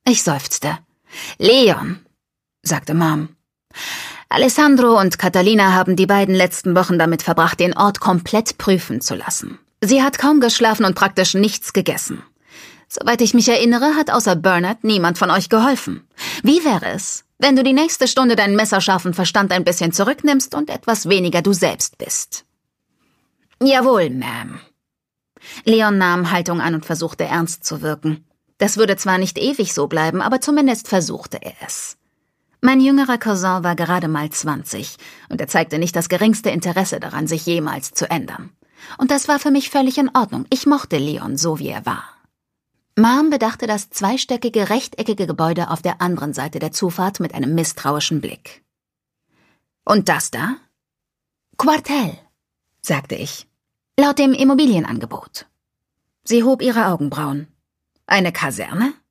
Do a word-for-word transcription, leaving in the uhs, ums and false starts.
Ich seufzte. »Leon«, sagte Mom. »Alessandro und Catalina haben die beiden letzten Wochen damit verbracht, den Ort komplett prüfen zu lassen. Sie hat kaum geschlafen und praktisch nichts gegessen. Soweit ich mich erinnere, hat außer Bernard niemand von euch geholfen. Wie wäre es, wenn du die nächste Stunde deinen messerscharfen Verstand ein bisschen zurücknimmst und etwas weniger du selbst bist?« »Jawohl, Ma'am.« Leon nahm Haltung an und versuchte ernst zu wirken. Das würde zwar nicht ewig so bleiben, aber zumindest versuchte er es. Mein jüngerer Cousin war gerade mal zwanzig und er zeigte nicht das geringste Interesse daran, sich jemals zu ändern. Und das war für mich völlig in Ordnung. Ich mochte Leon so, wie er war. Mom bedachte das zweistöckige, rechteckige Gebäude auf der anderen Seite der Zufahrt mit einem misstrauischen Blick. »Und das da?« »Quartell«, sagte ich. »Laut dem Immobilienangebot.« Sie hob ihre Augenbrauen. »Eine Kaserne?«